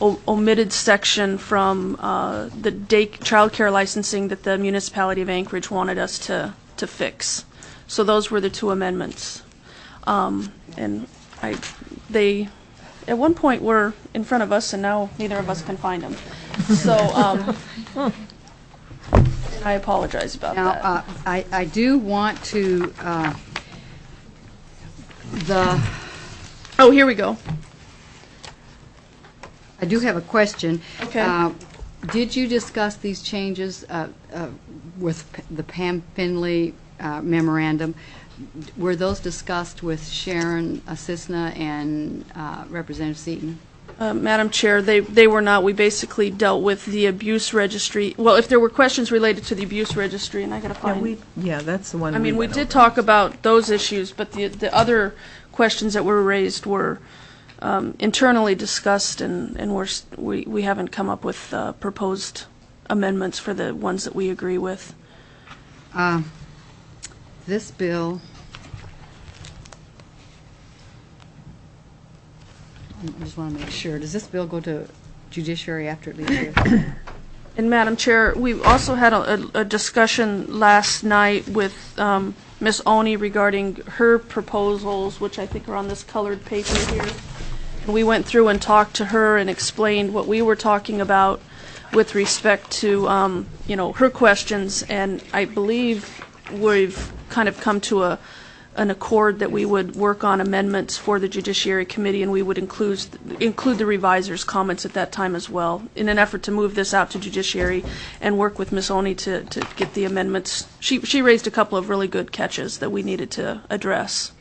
o- omitted section from uh, the day child care licensing that the municipality of Anchorage wanted us to, to fix. So those were the two amendments. Um, and I, they, at one point were in front of us, and now neither of us can find them. So um, I apologize about Now, that. uh, I, I do want to, uh, the, Oh, here we go. I do have a question. Okay. Uh, Did you discuss these changes uh, uh, with P- the Pam Finley uh, memorandum? Were those discussed with Sharon Asisna and uh, Representative Seaton? Uh, Madam Chair, they, they were not. We basically dealt with the abuse registry. Well, if there were questions related to the abuse registry, and I got to Yeah, find. we, yeah, that's the one. I mean, we went did over. talk about those issues, but the the other questions that were raised were um, internally discussed, and and we're, s- we we haven't come up with uh, proposed amendments for the ones that we agree with. Uh, This bill, I just want to make sure, does this bill go to judiciary after it leaves here? And Madam Chair, we also had a, a, a discussion last night with um, Miz Oni regarding her proposals, which I think are on this colored paper here. And we went through and talked to her and explained what we were talking about with respect to, um, you know, her questions. And I believe we've kind of come to a an accord that we would work on amendments for the Judiciary Committee, and we would include include the reviser's comments at that time as well, in an effort to move this out to Judiciary and work with Miz Oni to, to get the amendments. She she raised a couple of really good catches that we needed to address.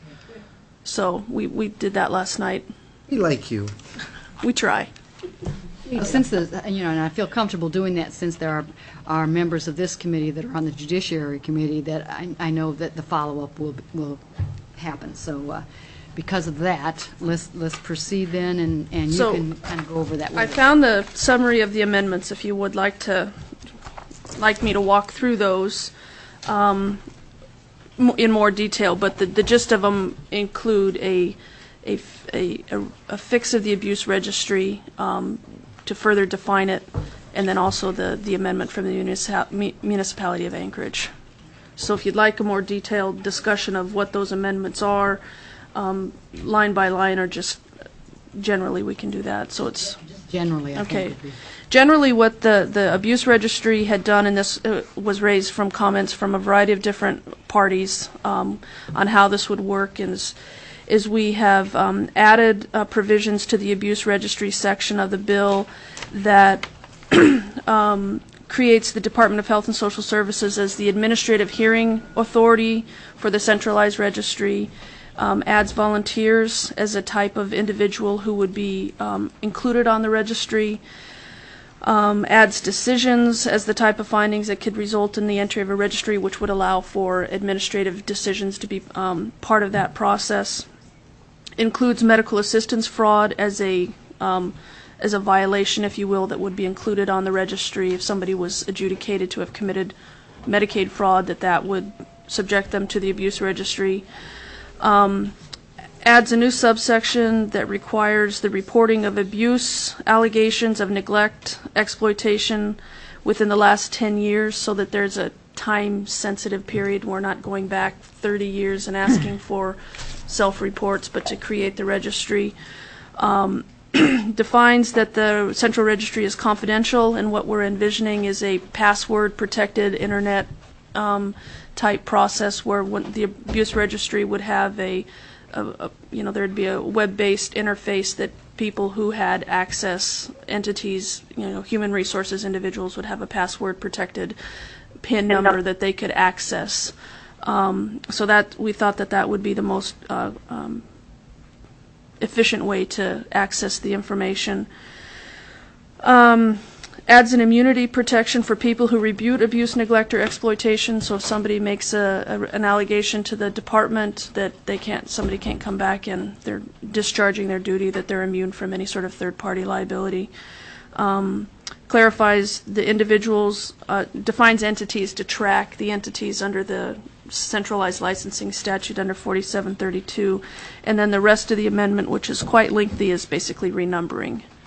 So we, we did that last night. We like you. We try. Well, Since the, you know, and I feel comfortable doing that since there are, are members of this committee that are on the Judiciary Committee, that I, I know that the follow-up will, will happen. So uh, because of that, let's, let's proceed then, and, and you So, can kind of go over that with I us. found the summary of the amendments, if you would like to, like me to walk through those um, m- in more detail, but the, the gist of them include a, a, f- a, a- a fix of the abuse registry um, to further define it, and then also the, the amendment from the municip- mu- municipality of Anchorage. So if you'd like a more detailed discussion of what those amendments are, um, line by line, or just generally, we can do that. So it's Generally, I okay. think would be. Generally, what the, the abuse registry had done, and this uh, was raised from comments from a variety of different parties um, on how this would work, is, is we have um, added uh, provisions to the abuse registry section of the bill that um, creates the Department of Health and Social Services as the administrative hearing authority for the centralized registry, um, adds volunteers as a type of individual who would be um, included on the registry, um, adds decisions as the type of findings that could result in the entry of a registry, which would allow for administrative decisions to be um, part of that process, includes medical assistance fraud as a um, as a violation, if you will, that would be included on the registry if somebody was adjudicated to have committed Medicaid fraud, that that would subject them to the abuse registry. Um, adds a new subsection that requires the reporting of abuse, allegations of neglect, exploitation within the last ten years, so that there's a time-sensitive period. We're not going back thirty years and asking for self-reports, but to create the registry. Um, defines that the central registry is confidential, and what we're envisioning is a password-protected internet um, type process where when the abuse registry would have a, a, a, you know, there'd be a web-based interface that people who had access, entities, you know, human resources individuals would have a password-protected PIN number that they could access. Um, so that we thought that that would be the most uh, um, efficient way to access the information. Um, adds an immunity protection for people who rebuke abuse, neglect, or exploitation. So if somebody makes a, a, an allegation to the department that they can't, somebody can't come back and they're discharging their duty, that they're immune from any sort of third-party liability. Um, clarifies the individuals, uh, defines entities to track the entities under the centralized licensing statute under forty-seven thirty-two, and then the rest of the amendment, which is quite lengthy, is basically renumbering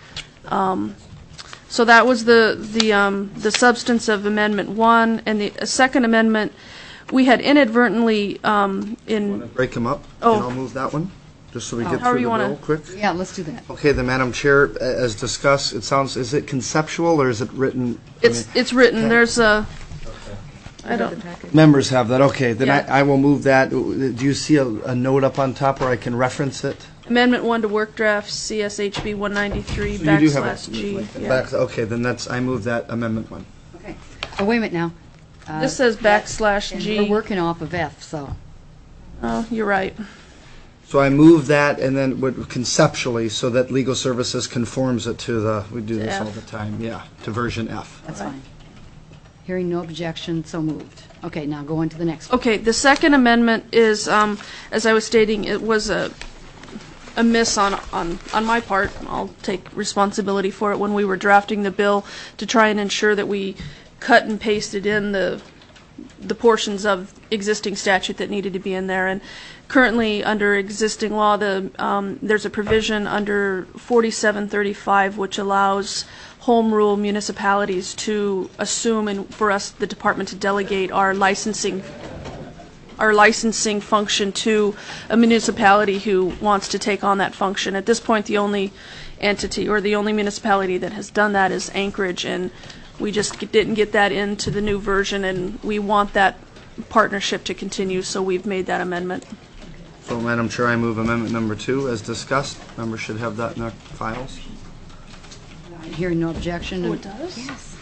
Um, So that was the, the, um, the substance of Amendment One, and the uh, second amendment, we had inadvertently, um, in, Break them up? Oh. And I'll move that one, just so we get However through you the wanna- bill quick. Yeah, let's do that. Okay, then, Madam Chair, a- as discussed, it sounds, is it conceptual or is it written? I it's, mean, it's written, okay. there's a, I don't, Members have that, okay, then Yeah. I, I will move that. Do you see a, a note up on top where I can reference it? Amendment One to work draft C S H B one ninety-three So you do have a- backslash G. yeah. Back- Okay, then that's, I move that amendment one. Okay. Oh, wait a minute now. Uh, This says backslash and G. We're working off of F, so. Oh, you're right. So I move that and then would conceptually, so that legal services conforms it to the, we do To this all F. the time, yeah, to version F. That's fine. Hearing no objection, so moved. Okay, now go on to the next one. Okay, the second amendment is, um, as I was stating, it was a, a miss on, on, on my part. I'll take responsibility for it when we were drafting the bill to try and ensure that we cut and pasted in the, the portions of existing statute that needed to be in there. And currently, under existing law, the, um, there's a provision under forty-seven thirty-five which allows home rule municipalities to assume, and for us, the department, to delegate our licensing our licensing function to a municipality who wants to take on that function. At this point, the only entity or the only municipality that has done that is Anchorage, and we just didn't get that into the new version, and we want that partnership to continue, so we've made that amendment. So, Madam Chair, I move amendment number two as discussed. Members should have that in their files. Hearing no objection. Oh, it does? Yes.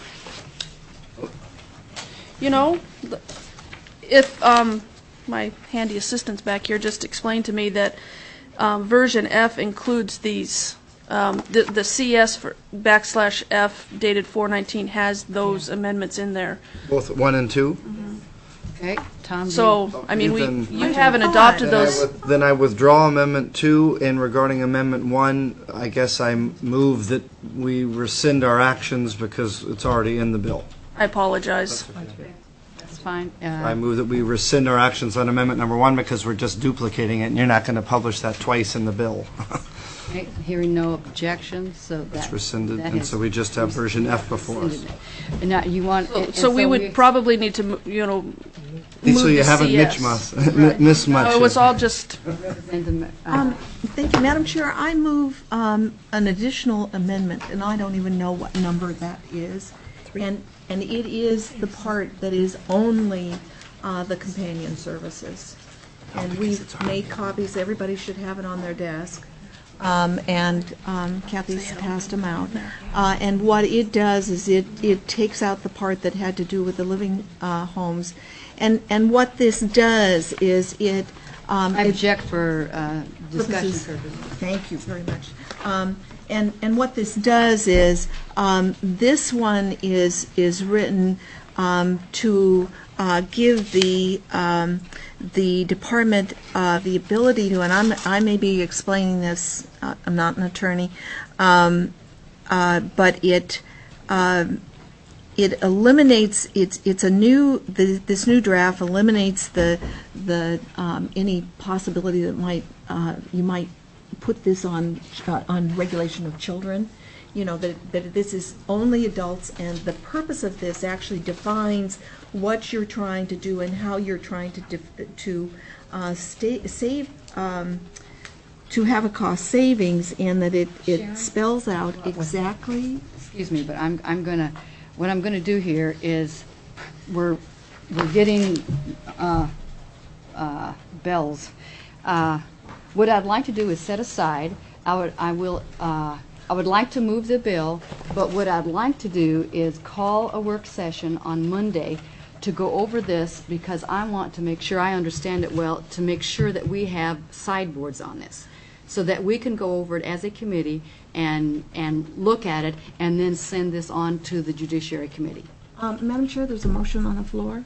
You know, the- if, um, my handy assistant's back here just explained to me that um, version F includes these, um, the, the C S for backslash F dated four nineteen has those amendments in there. Both one and two? Okay, Tom. do you- So, I mean, we, Then- you haven't adopted Then I those. with- Then I withdraw amendment two, and regarding amendment one, I guess I move that we rescind our actions because it's already in the bill. I apologize. That's fine. I Uh, move that we rescind our actions on amendment number one because we're just duplicating it, and you're not going to publish that twice in the bill. okay, Hearing no objections, so that. It's rescinded, that and has- so we just have version F before us. rescinded. And now you want. and- and So we would we- probably need to, mo- you know, move So you the haven't C S. mismatched miss much. No, it was all just, Representative, uh, Um, Thank you, Madam Chair. I move um, an additional amendment, and I don't even know what number that is. And, and it is the part that is only uh, the companion services. And we've made copies, everybody should have it on their desk. Um, And um, Kathy's passed them out. Uh, And what it does is it, it takes out the part that had to do with the living uh, homes. And, and what this does is it. um, I it- object for uh, discussion Purposes. purposes. Thank you very much. Um, And, and what this does is, um, this one is, is written um, to uh, give the, um, the department uh, the ability to, and I'm, I may be explaining this, uh, I'm not an attorney, um, uh, but it, um, it eliminates, it's, it's a new, the- this new draft eliminates the, the, um, any possibility that might, uh, you might put this on, uh, on regulation of children, you know, that, that this is only adults, and the purpose of this actually defines what you're trying to do and how you're trying to, def- to uh, sta- save, um, to have a cost savings, and that it, it spells out exactly. Excuse me, but I'm, I'm gonna, what I'm gonna do here is, we're, we're getting uh, uh, bells. Uh, What I'd like to do is set aside, I would, I will, uh, I would like to move the bill, but what I'd like to do is call a work session on Monday to go over this, because I want to make sure I understand it well, to make sure that we have sideboards on this, so that we can go over it as a committee and, and look at it, and then send this on to the Judiciary Committee. Um, Madam Chair, there's a motion on the floor.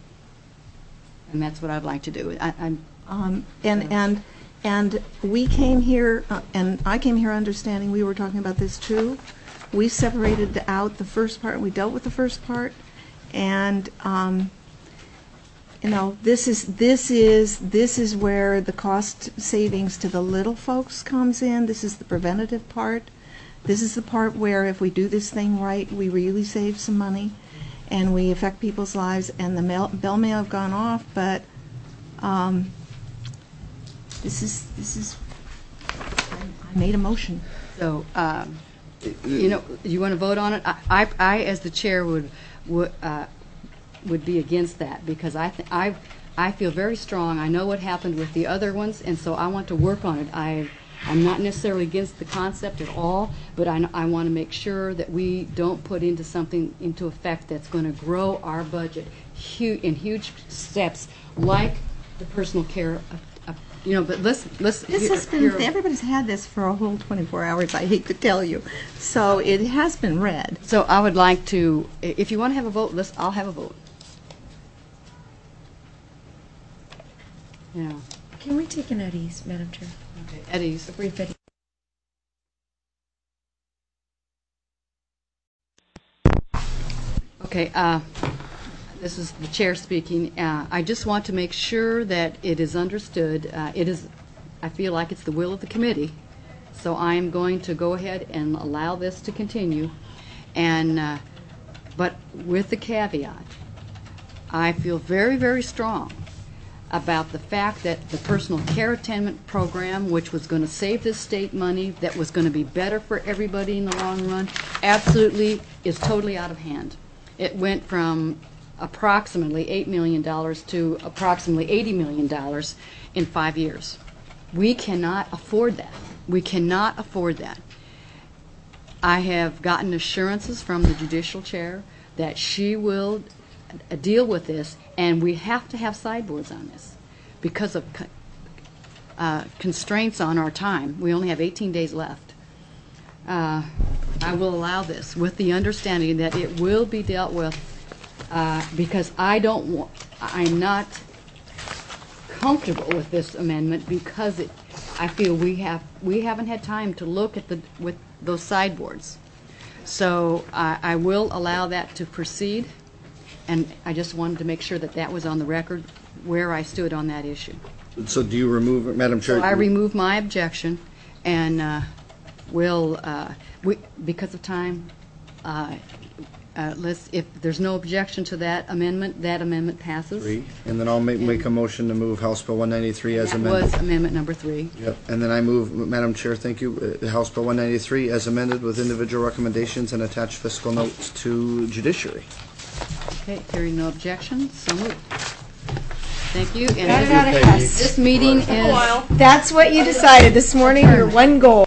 And that's what I'd like to do. I, I'm, Um, And, and, and we came here, uh, and I came here understanding we were talking about this too. We separated out the first part, we dealt with the first part, and, um, you know, this is, this is, this is where the cost savings to the little folks comes in. This is the preventative part. This is the part where if we do this thing right, we really save some money, and we affect people's lives, and the mail, bell may have gone off, but um, this is, this is, I made a motion. So, um, you know, you want to vote on it? I, I, I, as the chair, would would uh, would be against that, because I th- I I feel very strong. I know what happened with the other ones, and so I want to work on it. I I'm not necessarily against the concept at all, but I, I want to make sure that we don't put into something into effect that's going to grow our budget hu- in huge steps, like the personal care. Uh, uh, you know, but let's let's. This hear- has been, hear- everybody's had this for a whole twenty-four hours, I hate to tell you. So it has been read. So I would like to, i- if you want to have a vote, let's. I'll have a vote. Yeah. Can we take an at ease, Madam Chair? Okay. At ease. A brief at ease. Okay, uh, this is the chair speaking. Uh, I just want to make sure that it is understood. Uh, it is, I feel like it's the will of the committee, so I am going to go ahead and allow this to continue. And, uh, but with the caveat, I feel very, very strong about the fact that the personal care attainment program, which was going to save this state money, that was going to be better for everybody in the long run, absolutely is totally out of hand. It went from approximately eight million dollars to approximately eighty million dollars in five years. We cannot afford that. We cannot afford that. I have gotten assurances from the judicial chair that she will uh, deal with this, and we have to have sideboards on this because of co- uh, constraints on our time. We only have eighteen days left. Uh, I will allow this with the understanding that it will be dealt with uh, because I don't want, I'm not comfortable with this amendment because it, I feel we have we haven't had time to look at the with those sideboards. So I I will allow that to proceed, and I just wanted to make sure that that was on the record where I stood on that issue. So do you remove, Madam Chair? So I remove my objection, and uh, will uh, we because of time. Uh, uh, let's if there's no objection to that amendment, that amendment passes. Three. And then I'll make, make a motion to move House Bill one ninety-three as That amended. was amendment number three. Yep. And then I move, Madam Chair, thank you, uh, House Bill one ninety-three as amended with individual recommendations and attached fiscal notes to judiciary. Okay, hearing no objection, so moved. Thank you. And Got it this- out of us. This meeting is. That's what you decided this morning, your one goal.